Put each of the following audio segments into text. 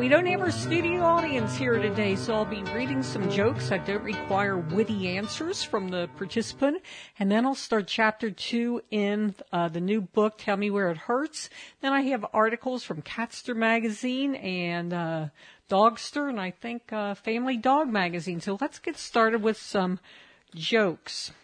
We don't have our studio audience here today, so I'll be reading some jokes that don't require witty answers from the participant, and then I'll start chapter 2 in the new book, Tell Me Where It Hurts. Then I have articles from Catster Magazine and Dogster, and I think Family Dog Magazine. So let's get started with some jokes.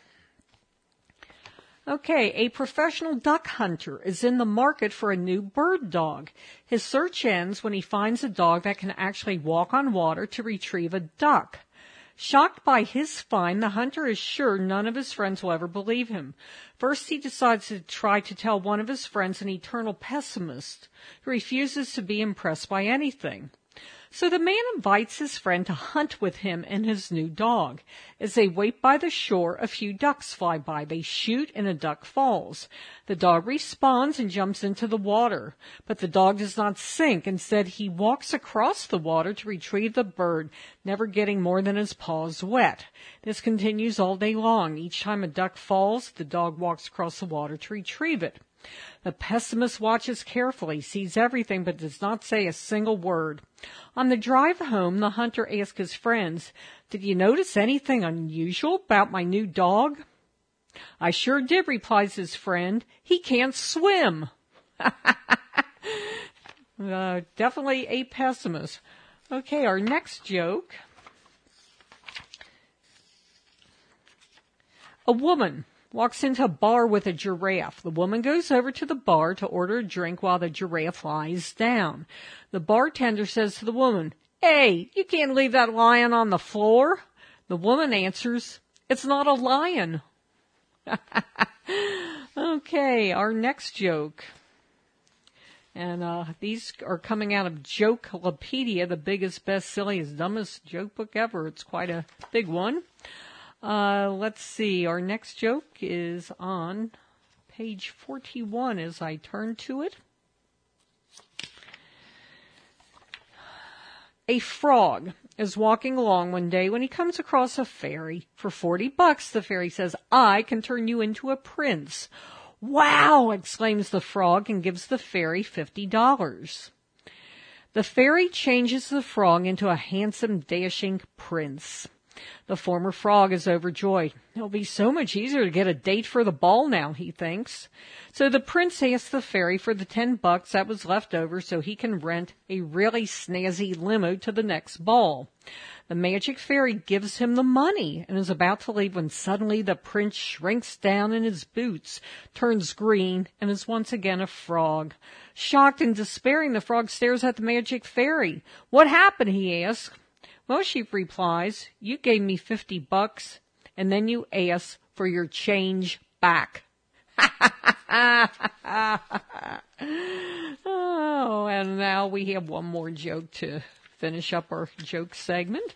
Okay, a professional duck hunter is in the market for a new bird dog. His search ends when he finds a dog that can actually walk on water to retrieve a duck. Shocked by his find, the hunter is sure none of his friends will ever believe him. First, he decides to try to tell one of his friends, an eternal pessimist, who refuses to be impressed by anything. So the man invites his friend to hunt with him and his new dog. As they wait by the shore, a few ducks fly by. They shoot and a duck falls. The dog responds and jumps into the water. But the dog does not sink. Instead, he walks across the water to retrieve the bird, never getting more than his paws wet. This continues all day long. Each time a duck falls, the dog walks across the water to retrieve it. The pessimist watches carefully, sees everything, but does not say a single word. On the drive home, the hunter asks his friends, "Did you notice anything unusual about my new dog?" "I sure did," replies his friend. "He can't swim." Definitely a pessimist. Okay, our next joke. A woman walks into a bar with a giraffe. The woman goes over to the bar to order a drink while the giraffe lies down. The bartender says to the woman, "Hey, you can't leave that lion on the floor." The woman answers, "It's not a lion." Okay, our next joke. And these are coming out of Jokelopedia, the biggest, best, silliest, dumbest joke book ever. It's quite a big one. Let's see. Our next joke is on page 41 as I turn to it. A frog is walking along one day when he comes across a fairy. For $40, the fairy says, "I can turn you into a prince." "Wow!" exclaims the frog and gives the fairy $50. The fairy changes the frog into a handsome, dashing prince. The former frog is overjoyed. It'll be so much easier to get a date for the ball now, he thinks. So the prince asks the fairy for the $10 that was left over so he can rent a really snazzy limo to the next ball. The magic fairy gives him the money and is about to leave when suddenly the prince shrinks down in his boots, turns green, and is once again a frog. Shocked and despairing, the frog stares at the magic fairy. "What happened?" he asks. "Well," she replies, "you gave me $50 and then you asked for your change back." Oh, and now we have one more joke to finish up our joke segment.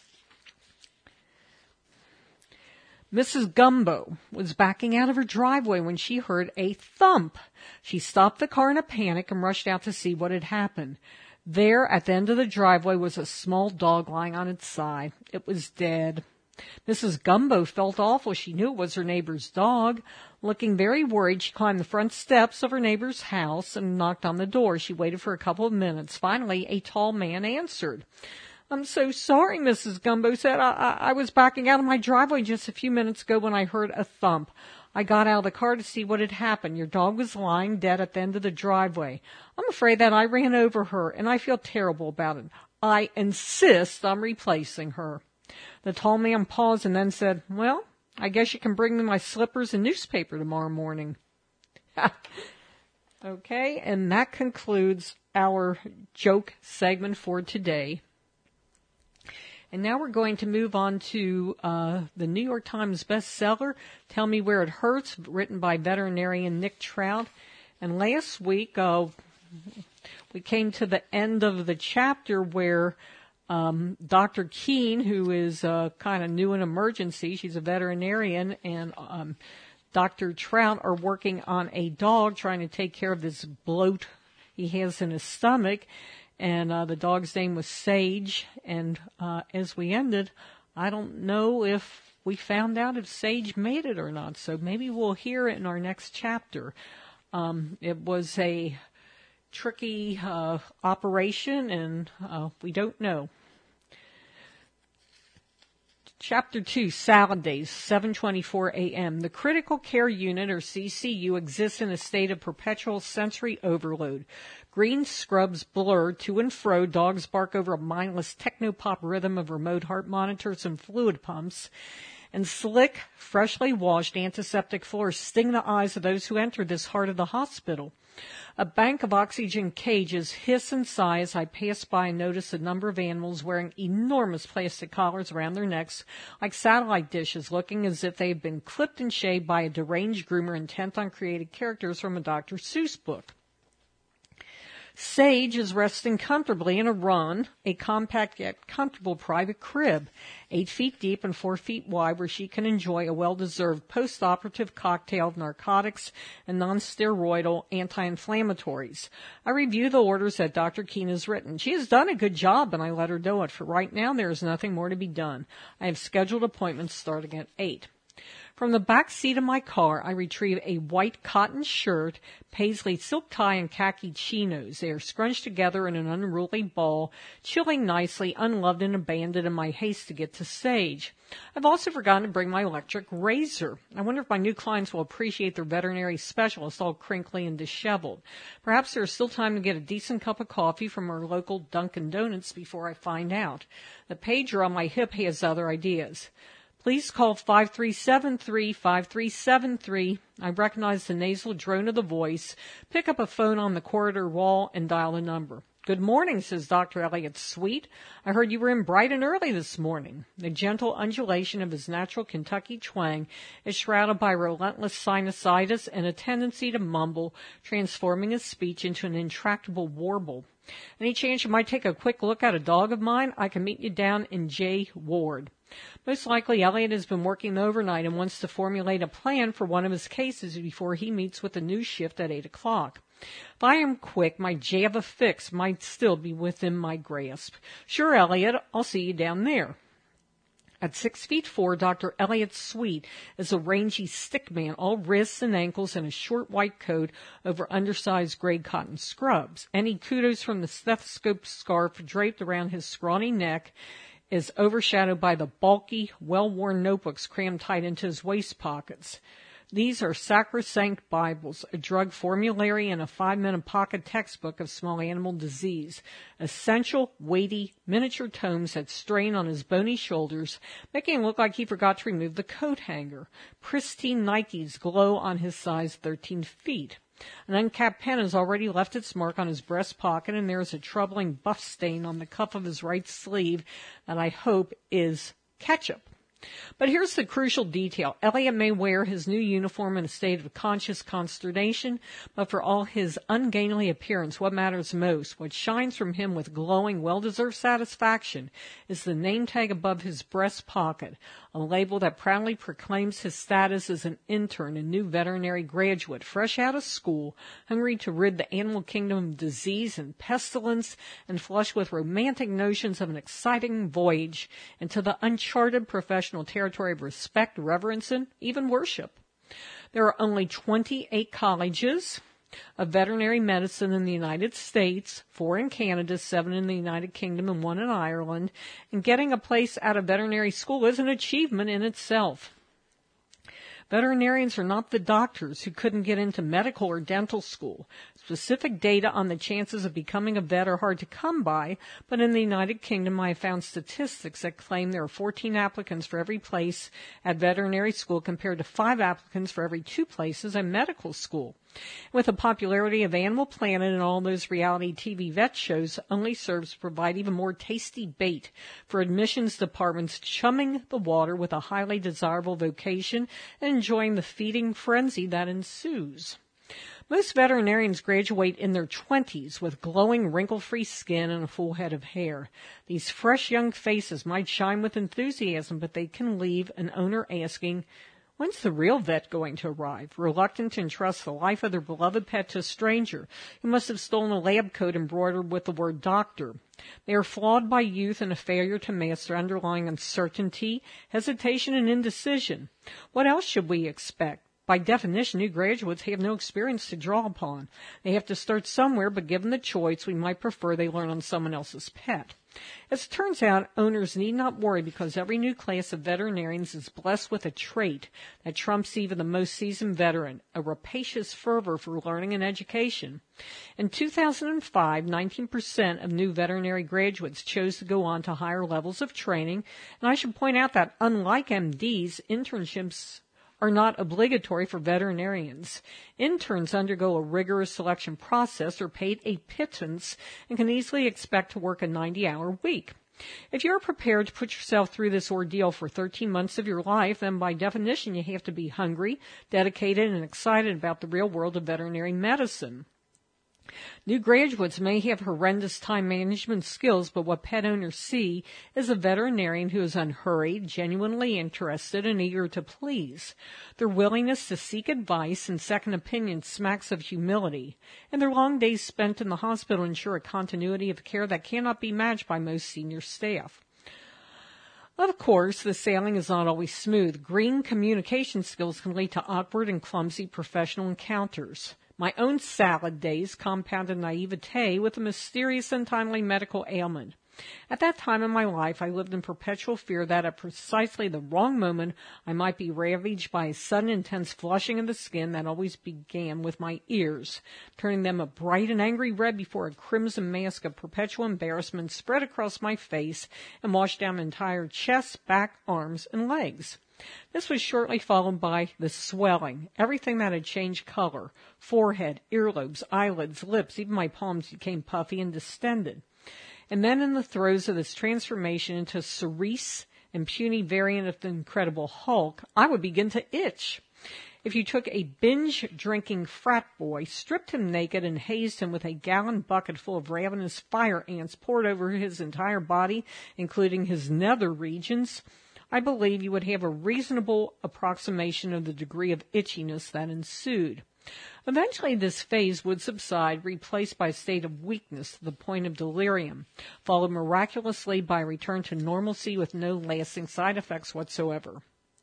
Mrs. Gumbo was backing out of her driveway when she heard a thump. She stopped the car in a panic and rushed out to see what had happened. There, at the end of the driveway, was a small dog lying on its side. It was dead. Mrs. Gumbo felt awful. She knew it was her neighbor's dog. Looking very worried, she climbed the front steps of her neighbor's house and knocked on the door. She waited for a couple of minutes. Finally, a tall man answered. "I'm so sorry," Mrs. Gumbo said. I was backing out of my driveway just a few minutes ago when I heard a thump. I got out of the car to see what had happened. Your dog was lying dead at the end of the driveway. I'm afraid that I ran over her, and I feel terrible about it. I insist on replacing her." The tall man paused and then said, "Well, I guess you can bring me my slippers and newspaper tomorrow morning." Okay, and that concludes our joke segment for today. And now we're going to move on to the New York Times bestseller, Tell Me Where It Hurts, written by veterinarian Nick Trout. And last week, we came to the end of the chapter where Dr. Keene, who is kind of new in emergency, she's a veterinarian, and Dr. Trout are working on a dog trying to take care of this bloat he has in his stomach. And the dog's name was Sage. And as we ended, I don't know if we found out if Sage made it or not. So maybe we'll hear it in our next chapter. It was a tricky operation, and we don't know. Chapter 2, Salad Days, 7:24 a.m. The critical care unit, or CCU, exists in a state of perpetual sensory overload. Green scrubs blur to and fro, dogs bark over a mindless techno-pop rhythm of remote heart monitors and fluid pumps, and slick, freshly washed antiseptic floors sting the eyes of those who enter this heart of the hospital. A bank of oxygen cages hiss and sigh as I pass by and notice a number of animals wearing enormous plastic collars around their necks like satellite dishes, looking as if they have been clipped and shaved by a deranged groomer intent on creating characters from a Dr. Seuss book. Sage is resting comfortably in a run, a compact yet comfortable private crib, 8 feet deep and 4 feet wide, where she can enjoy a well-deserved post-operative cocktail of narcotics and non-steroidal anti-inflammatories. I review the orders that Dr. Keene has written. She has done a good job, and I let her know it. For right now, there is nothing more to be done. I have scheduled appointments starting at 8. From the back seat of my car, I retrieve a white cotton shirt, paisley silk tie, and khaki chinos. They are scrunched together in an unruly ball, chilling nicely, unloved and abandoned in my haste to get to Sage. I've also forgotten to bring my electric razor. I wonder if my new clients will appreciate their veterinary specialist all crinkly and disheveled. Perhaps there is still time to get a decent cup of coffee from our local Dunkin' Donuts before I find out. The pager on my hip has other ideas. Please call 5373-5373. I recognize the nasal drone of the voice, pick up a phone on the corridor wall, and dial a number. Good morning, says Dr. Elliot Sweet. I heard you were in bright and early this morning. The gentle undulation of his natural Kentucky twang is shrouded by relentless sinusitis and a tendency to mumble, transforming his speech into an intractable warble. Any chance you might take a quick look at a dog of mine? I can meet you down in J Ward. Most likely, Elliot has been working overnight and wants to formulate a plan for one of his cases before he meets with the new shift at 8 o'clock. If I am quick, my Java fix might still be within my grasp. Sure, Elliot, I'll see you down there. At 6'4", Dr. Elliot Sweet is a rangy stick man, all wrists and ankles, in a short white coat over undersized gray cotton scrubs. Any kudos from the stethoscope scarf draped around his scrawny neck is overshadowed by the bulky, well-worn notebooks crammed tight into his waist pockets. These are sacrosanct Bibles, a drug formulary, and a 5-minute pocket textbook of small animal disease. Essential, weighty, miniature tomes that strain on his bony shoulders, making him look like he forgot to remove the coat hanger. Pristine Nikes glow on his size 13 feet. An uncapped pen has already left its mark on his breast pocket, and there is a troubling buff stain on the cuff of his right sleeve that I hope is ketchup. But here's the crucial detail. Elliot may wear his new uniform in a state of conscious consternation, but for all his ungainly appearance, what matters most, what shines from him with glowing, well-deserved satisfaction, is the name tag above his breast pocket, a label that proudly proclaims his status as an intern, a new veterinary graduate, fresh out of school, hungry to rid the animal kingdom of disease and pestilence, and flush with romantic notions of an exciting voyage into the uncharted professional territory of respect, reverence, and even worship. There are only 28 colleges of veterinary medicine in the United States, 4 in Canada, 7 in the United Kingdom, and 1 in Ireland, and getting a place at a veterinary school is an achievement in itself. Veterinarians are not the doctors who couldn't get into medical or dental school. Specific data on the chances of becoming a vet are hard to come by, but in the United Kingdom I have found statistics that claim there are 14 applicants for every place at veterinary school compared to 5 applicants for every 2 places at medical school. With the popularity of Animal Planet and all those reality TV vet shows, only serves to provide even more tasty bait for admissions departments chumming the water with a highly desirable vocation and enjoying the feeding frenzy that ensues. Most veterinarians graduate in their 20s with glowing, wrinkle-free skin and a full head of hair. These fresh young faces might shine with enthusiasm, but they can leave an owner asking, when's the real vet going to arrive? Reluctant to entrust the life of their beloved pet to a stranger who must have stolen a lab coat embroidered with the word doctor. They are flawed by youth and a failure to master underlying uncertainty, hesitation, and indecision. What else should we expect? By definition, new graduates have no experience to draw upon. They have to start somewhere, but given the choice, we might prefer they learn on someone else's pet. As it turns out, owners need not worry because every new class of veterinarians is blessed with a trait that trumps even the most seasoned veteran, a rapacious fervor for learning and education. In 2005, 19% of new veterinary graduates chose to go on to higher levels of training, and I should point out that unlike MDs, internships are not obligatory for veterinarians. Interns undergo a rigorous selection process, are paid a pittance, and can easily expect to work a 90-hour week. If you're prepared to put yourself through this ordeal for 13 months of your life, then by definition you have to be hungry, dedicated, and excited about the real world of veterinary medicine. New graduates may have horrendous time management skills, but what pet owners see is a veterinarian who is unhurried, genuinely interested, and eager to please. Their willingness to seek advice and second opinions smacks of humility, and their long days spent in the hospital ensure a continuity of care that cannot be matched by most senior staff. Of course, the sailing is not always smooth. Green communication skills can lead to awkward and clumsy professional encounters. My own salad days compounded naivete with a mysterious and timely medical ailment. At that time in my life, I lived in perpetual fear that at precisely the wrong moment, I might be ravaged by a sudden intense flushing of the skin that always began with my ears, turning them a bright and angry red before a crimson mask of perpetual embarrassment spread across my face and washed down my entire chest, back, arms, and legs. This was shortly followed by the swelling, everything that had changed color, forehead, earlobes, eyelids, lips, even my palms became puffy and distended. And then in the throes of this transformation into a cerise and puny variant of the Incredible Hulk, I would begin to itch. If you took a binge-drinking frat boy, stripped him naked, and hazed him with a gallon bucket full of ravenous fire ants poured over his entire body, including his nether regions, I believe you would have a reasonable approximation of the degree of itchiness that ensued. Eventually this phase would subside, replaced by a state of weakness to the point of delirium, followed miraculously by a return to normalcy with no lasting side effects whatsoever.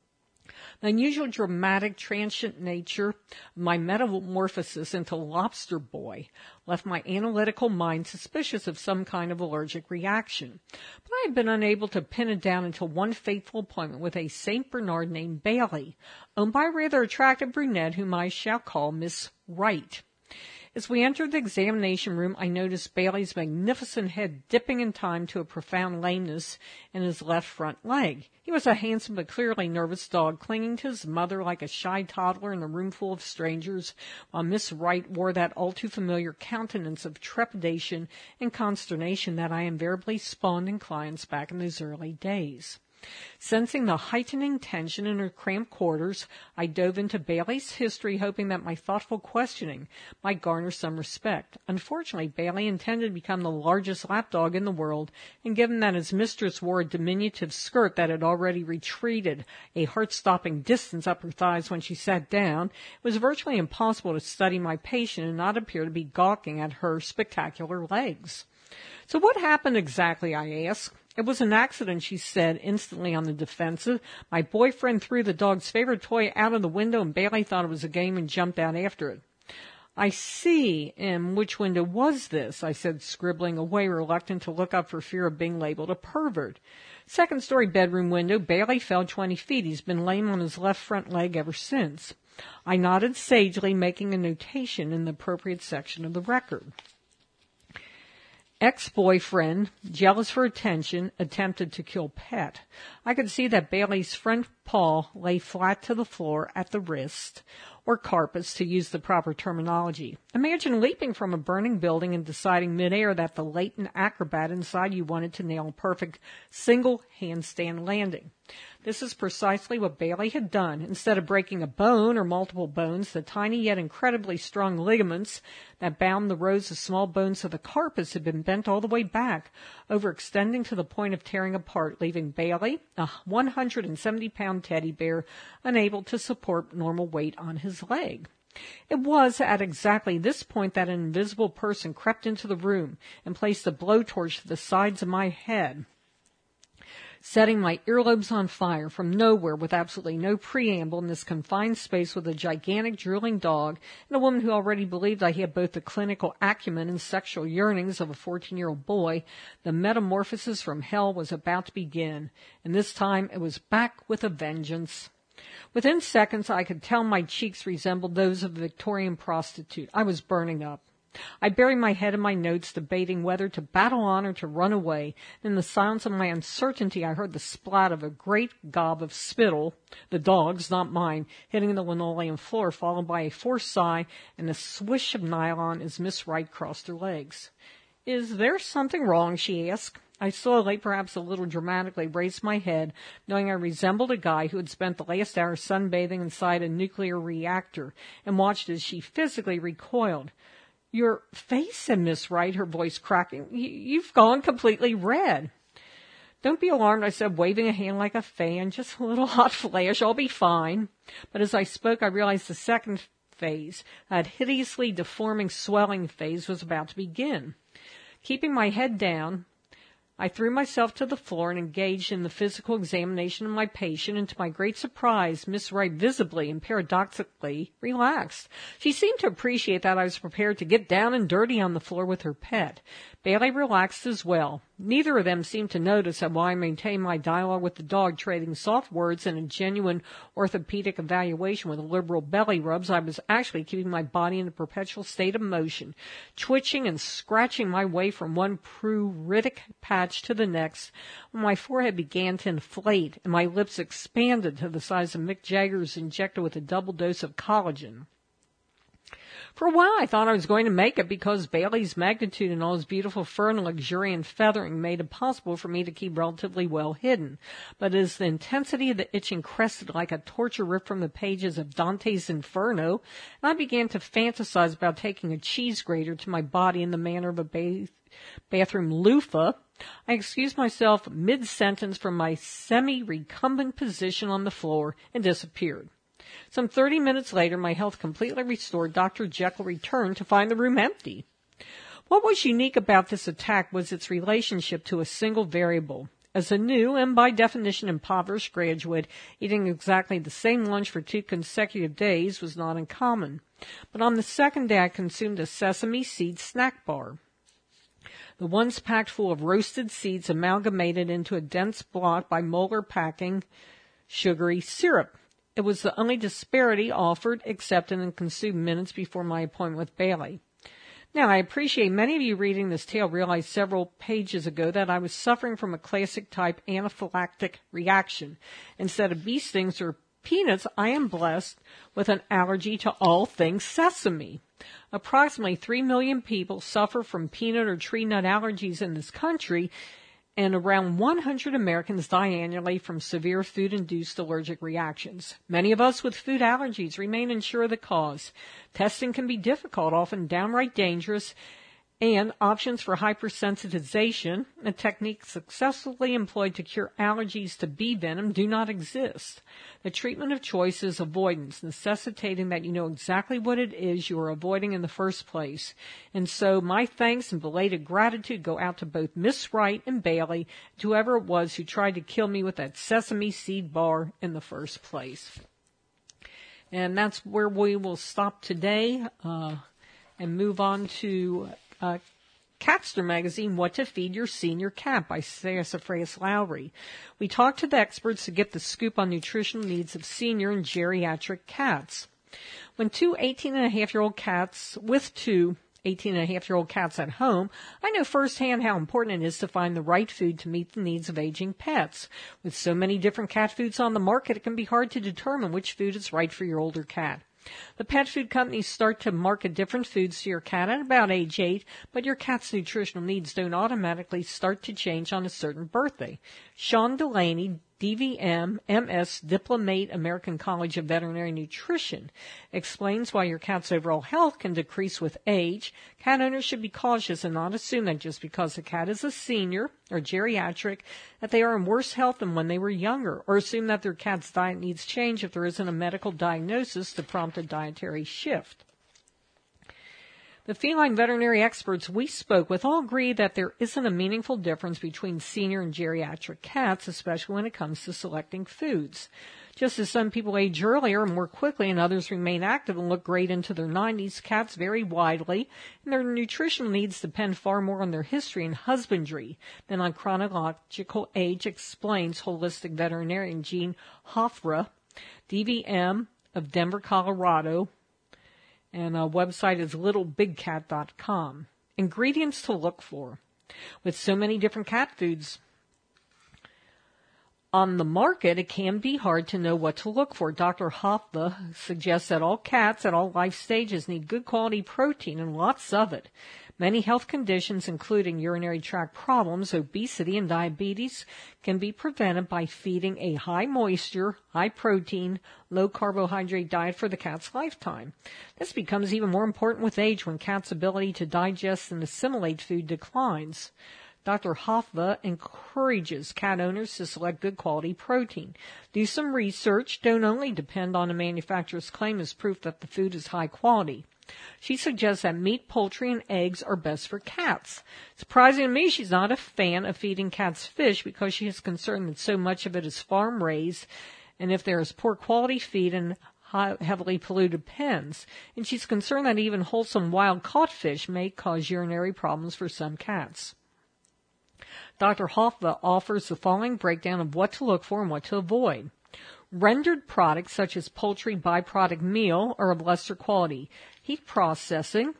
The unusual dramatic, transient nature of my metamorphosis into lobster boy left my analytical mind suspicious of some kind of allergic reaction. But I had been unable to pin it down until one fateful appointment with a St. Bernard named Bailey, owned by a rather attractive brunette whom I shall call Miss Wright. As we entered the examination room, I noticed Bailey's magnificent head dipping in time to a profound lameness in his left front leg. He was a handsome but clearly nervous dog, clinging to his mother like a shy toddler in a room full of strangers, while Miss Wright wore that all too familiar countenance of trepidation and consternation that I invariably spawned in clients back in those early days. Sensing the heightening tension in her cramped quarters, I dove into Bailey's history, hoping that my thoughtful questioning might garner some respect. Unfortunately, Bailey intended to become the largest lapdog in the world, and given that his mistress wore a diminutive skirt that had already retreated a heart-stopping distance up her thighs when she sat down, it was virtually impossible to study my patient and not appear to be gawking at her spectacular legs. "So what happened exactly?" I asked. "It was an accident," she said, instantly on the defensive. "My boyfriend threw the dog's favorite toy out of the window, and Bailey thought it was a game and jumped out after it." "I see. And which window was this?" I said, scribbling away, reluctant to look up for fear of being labeled a pervert. "Second-story bedroom window. Bailey fell 20 feet. He's been lame on his left front leg ever since." I nodded sagely, making a notation in the appropriate section of the record. Ex-boyfriend, jealous for attention, attempted to kill pet. I could see that Bailey's front paw lay flat to the floor at the wrist, or carpus to use the proper terminology. Imagine leaping from a burning building and deciding midair that the latent acrobat inside you wanted to nail a perfect single handstand landing. This is precisely what Bailey had done. Instead of breaking a bone or multiple bones, the tiny yet incredibly strong ligaments that bound the rows of small bones of the carpus had been bent all the way back, overextending to the point of tearing apart, leaving Bailey, a 170-pound teddy bear, unable to support normal weight on his leg. It was at exactly this point that an invisible person crept into the room and placed a blowtorch to the sides of my head. setting my earlobes on fire from nowhere with absolutely no preamble in this confined space with a gigantic drooling dog and a woman who already believed I had both the clinical acumen and sexual yearnings of a 14-year-old boy. The metamorphosis from hell was about to begin, and this time it was back with a vengeance. Within seconds, I could tell my cheeks resembled those of a Victorian prostitute. I was burning up. I buried my head in my notes, debating whether to battle on or to run away. In the silence of my uncertainty, I heard the splat of a great gob of spittle, the dog's, not mine, hitting the linoleum floor, followed by a forced sigh and a swish of nylon as Miss Wright crossed her legs. "Is there something wrong?" she asked. I slowly, perhaps a little dramatically, raised my head, knowing I resembled a guy who had spent the last hour sunbathing inside a nuclear reactor, and watched as she physically recoiled. "Your face," said Miss Wright, her voice cracking. You've gone completely red." "Don't be alarmed," I said, waving a hand like a fan. "Just a little hot flash. I'll be fine." But as I spoke, I realized the second phase, that hideously deforming swelling phase, was about to begin. Keeping my head down, I threw myself to the floor and engaged in the physical examination of my patient, and to my great surprise, Miss Wright visibly and paradoxically relaxed. She seemed to appreciate that I was prepared to get down and dirty on the floor with her pet. Bailey relaxed as well. Neither of them seemed to notice that while I maintained my dialogue with the dog, trading soft words and a genuine orthopedic evaluation with liberal belly rubs, I was actually keeping my body in a perpetual state of motion, twitching and scratching my way from one pruritic patch to the next, when my forehead began to inflate and my lips expanded to the size of Mick Jagger's injector with a double dose of collagen. For a while I thought I was going to make it, because Bailey's magnitude and all his beautiful fur and luxuriant feathering made it possible for me to keep relatively well hidden. But as the intensity of the itching crested like a torture ripped from the pages of Dante's Inferno, and I began to fantasize about taking a cheese grater to my body in the manner of a bathroom loofah, I excused myself mid-sentence from my semi-recumbent position on the floor and disappeared. Some 30 minutes later, my health completely restored, Dr. Jekyll returned to find the room empty. What was unique about this attack was its relationship to a single variable. As a new and by definition impoverished graduate, eating exactly the same lunch for 2 consecutive days was not uncommon. But on the second day, I consumed a sesame seed snack bar. The ones packed full of roasted seeds amalgamated into a dense block by molar packing sugary syrup. It was the only disparity offered, accepted, and consumed minutes before my appointment with Bailey. Now, I appreciate many of you reading this tale realized several pages ago that I was suffering from a classic type anaphylactic reaction. Instead of bee stings or peanuts, I am blessed with an allergy to all things sesame. Approximately 3 million people suffer from peanut or tree nut allergies in this country, and around 100 Americans die annually from severe food-induced allergic reactions. Many of us with food allergies remain unsure of the cause. Testing can be difficult, often downright dangerous, and options for hypersensitization, a technique successfully employed to cure allergies to bee venom, do not exist. The treatment of choice is avoidance, necessitating that you know exactly what it is you are avoiding in the first place. And so my thanks and belated gratitude go out to both Miss Wright and Bailey, to whoever it was who tried to kill me with that sesame seed bar in the first place. And that's where we will stop today and move on to Catster Magazine, What to Feed Your Senior Cat by Sassafras Lowry. We talked to the experts to get the scoop on nutritional needs of senior and geriatric cats. When two 18-and-a-half-year-old cats at home, I know firsthand how important it is to find the right food to meet the needs of aging pets. With so many different cat foods on the market, it can be hard to determine which food is right for your older cat. The pet food companies start to market different foods to your cat at about age 8, but your cat's nutritional needs don't automatically start to change on a certain birthday. Sean Delaney, DVM, MS, Diplomate, American College of Veterinary Nutrition, explains why your cat's overall health can decrease with age. Cat owners should be cautious and not assume that just because a cat is a senior or geriatric that they are in worse health than when they were younger, or assume that their cat's diet needs change if there isn't a medical diagnosis to prompt a dietary shift. The feline veterinary experts we spoke with all agree that there isn't a meaningful difference between senior and geriatric cats, especially when it comes to selecting foods. Just as some people age earlier and more quickly and others remain active and look great into their 90s, cats vary widely, and their nutritional needs depend far more on their history and husbandry than on chronological age, explains holistic veterinarian Jean Hoffra, DVM of Denver, Colorado, and our website is littlebigcat.com. Ingredients to look for. With so many different cat foods on the market, it can be hard to know what to look for. Dr. Hoffla suggests that all cats at all life stages need good quality protein and lots of it. Many health conditions, including urinary tract problems, obesity, and diabetes, can be prevented by feeding a high moisture, high protein, low carbohydrate diet for the cat's lifetime. This becomes even more important with age when cats' ability to digest and assimilate food declines. Dr. Hoffva encourages cat owners to select good quality protein. Do some research. Don't only depend on a manufacturer's claim as proof that the food is high quality. She suggests that meat, poultry, and eggs are best for cats. Surprising to me, she's not a fan of feeding cats fish because she is concerned that so much of it is farm-raised, and if there is poor quality feed in heavily polluted pens, and she's concerned that even wholesome wild-caught fish may cause urinary problems for some cats. Dr. Hoffva offers the following breakdown of what to look for and what to avoid. Rendered products such as poultry byproduct meal are of lesser quality. Heat processing,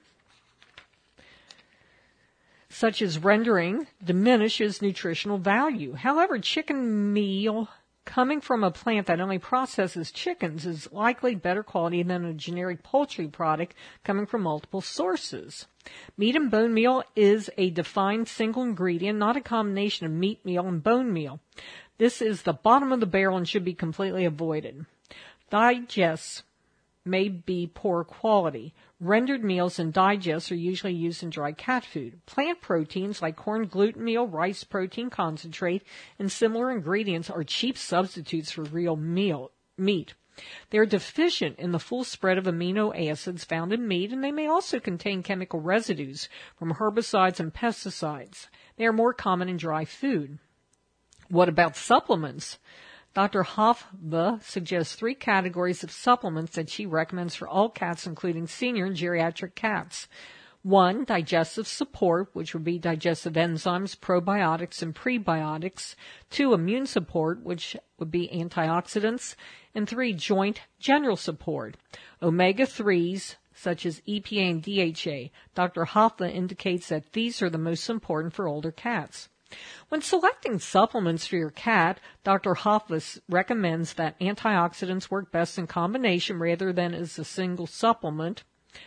such as rendering, diminishes nutritional value. However, chicken meal coming from a plant that only processes chickens is likely better quality than a generic poultry product coming from multiple sources. Meat and bone meal is a defined single ingredient, not a combination of meat meal and bone meal. This is the bottom of the barrel and should be completely avoided. Digests may be poor quality. Rendered meals and digests are usually used in dry cat food. Plant proteins like corn gluten meal, rice protein concentrate, and similar ingredients are cheap substitutes for real meat. They are deficient in the full spread of amino acids found in meat, and they may also contain chemical residues from herbicides and pesticides. They are more common in dry food. What about supplements? Dr. Hoffva suggests 3 categories of supplements that she recommends for all cats, including senior and geriatric cats. 1, digestive support, which would be digestive enzymes, probiotics, and prebiotics. 2, immune support, which would be antioxidants. And 3, joint general support. Omega-3s, such as EPA and DHA. Dr. Hoffva indicates that these are the most important for older cats. When selecting supplements for your cat, Dr. Hoffva recommends that antioxidants work best in combination rather than as a single supplement.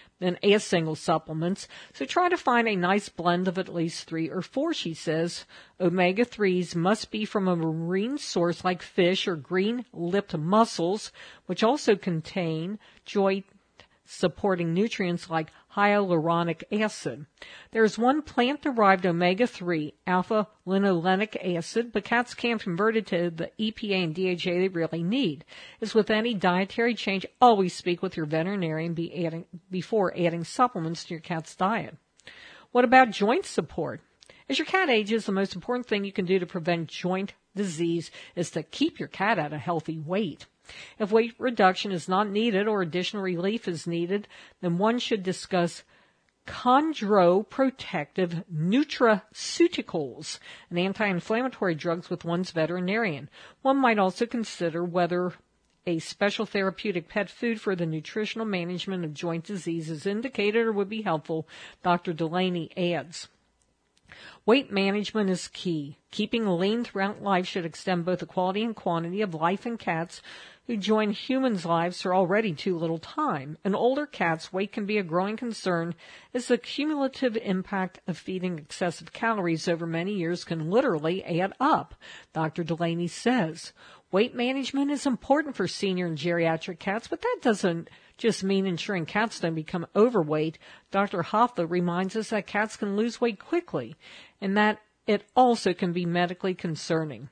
So try to find a nice blend of at least 3 or 4, she says. Omega-3s must be from a marine source like fish or green-lipped mussels, which also contain joint-supporting nutrients like hyaluronic acid. There is one plant-derived omega-3, alpha-linolenic acid, but cats can't convert it to the EPA and DHA they really need. As with any dietary change, always speak with your veterinarian before adding supplements to your cat's diet. What about joint support? As your cat ages, the most important thing you can do to prevent joint disease is to keep your cat at a healthy weight. If weight reduction is not needed or additional relief is needed, then one should discuss chondroprotective nutraceuticals and anti-inflammatory drugs with one's veterinarian. One might also consider whether a special therapeutic pet food for the nutritional management of joint disease is indicated or would be helpful, Dr. Delaney adds. Weight management is key. Keeping lean throughout life should extend both the quality and quantity of life in cats who join humans' lives for already too little time. In older cats, weight can be a growing concern as the cumulative impact of feeding excessive calories over many years can literally add up, Dr. Delaney says. Weight management is important for senior and geriatric cats, but that doesn't just mean ensuring cats don't become overweight. Dr. Hoffva reminds us that cats can lose weight quickly and that it also can be medically concerning.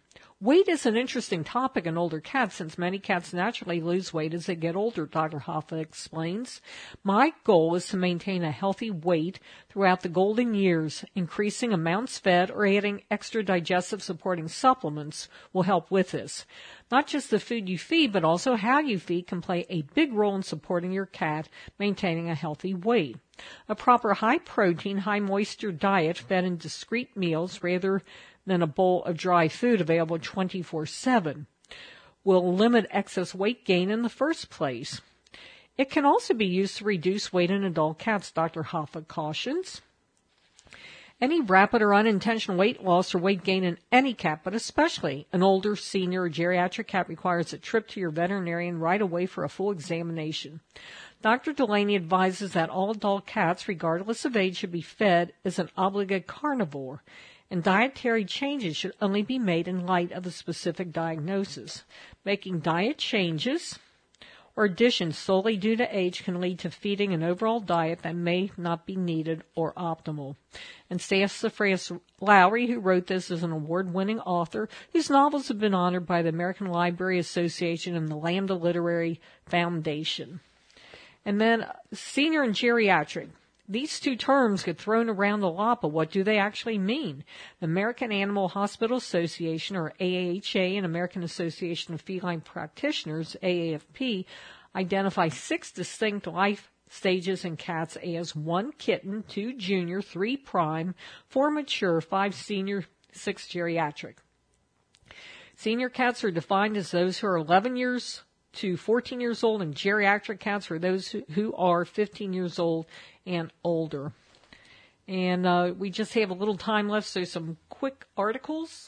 Weight is an interesting topic in older cats since many cats naturally lose weight as they get older, Dr. Hoffa explains. My goal is to maintain a healthy weight throughout the golden years. Increasing amounts fed or adding extra digestive supporting supplements will help with this. Not just the food you feed, but also how you feed can play a big role in supporting your cat maintaining a healthy weight. A proper high-protein, high-moisture diet fed in discrete meals rather than a bowl of dry food available 24/7 will limit excess weight gain in the first place. It can also be used to reduce weight in adult cats, Dr. Hoffa cautions. Any rapid or unintentional weight loss or weight gain in any cat, but especially an older, senior, or geriatric cat, requires a trip to your veterinarian right away for a full examination. Dr. Delaney advises that all adult cats, regardless of age, should be fed as an obligate carnivore, and dietary changes should only be made in light of the specific diagnosis. Making diet changes or additions solely due to age can lead to feeding an overall diet that may not be needed or optimal. And Sassafras Lowry, who wrote this, is an award-winning author whose novels have been honored by the American Library Association and the Lambda Literary Foundation. And then senior and geriatric. These two terms get thrown around a lot, but what do they actually mean? The American Animal Hospital Association, or AAHA, and American Association of Feline Practitioners, AAFP, identify 6 distinct life stages in cats as 1 kitten, 2 junior, 3 prime, 4 mature, 5 senior, 6 geriatric. Senior cats are defined as those who are 11 years to 14 years old, and geriatric cats are those who are 15 years old and older. And we just have a little time left, so some quick articles.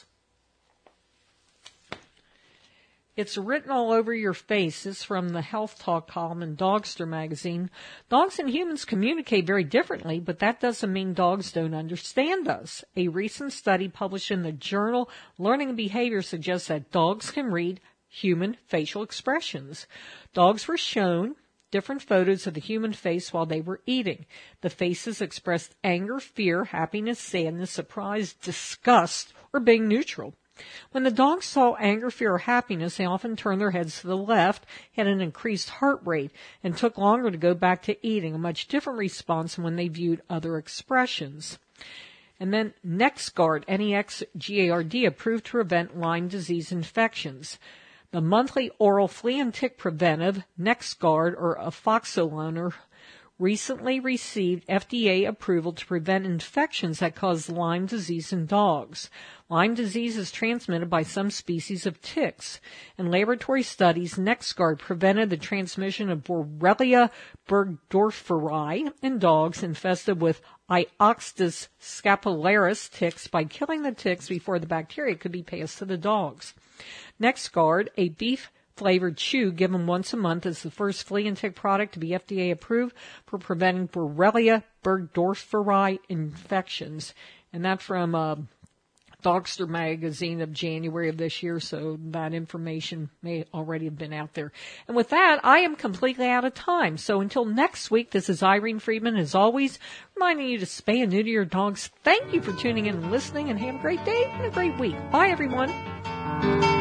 It's written all over your face. It's from the Health Talk column in Dogster magazine. Dogs and humans communicate very differently, but that doesn't mean dogs don't understand us. A recent study published in the journal Learning and Behavior suggests that dogs can read human facial expressions. Dogs were shown different photos of the human face while they were eating. The faces expressed anger, fear, happiness, sadness, surprise, disgust, or being neutral. When the dogs saw anger, fear, or happiness, they often turned their heads to the left, had an increased heart rate, and took longer to go back to eating, a much different response than when they viewed other expressions. And then NexGard, N-E-X-G-A-R-D, approved to prevent Lyme disease infections. The monthly oral flea and tick preventive, NexGard, or afoxolone, recently received FDA approval to prevent infections that cause Lyme disease in dogs. Lyme disease is transmitted by some species of ticks. In laboratory studies, NexGard prevented the transmission of Borrelia burgdorferi in dogs infested with Ioxtis scapularis ticks by killing the ticks before the bacteria could be passed to the dogs. NexGard, a beef-flavored chew given once a month, is the first flea and tick product to be FDA approved for preventing Borrelia burgdorferi infections. And that from Dogster magazine of January of this year, so that information may already have been out there. And with that, I am completely out of time. So until next week, this is Irene Friedman, as always, reminding you to spay and neuter your dogs. Thank you for tuning in and listening, and have a great day and a great week. Bye, everyone.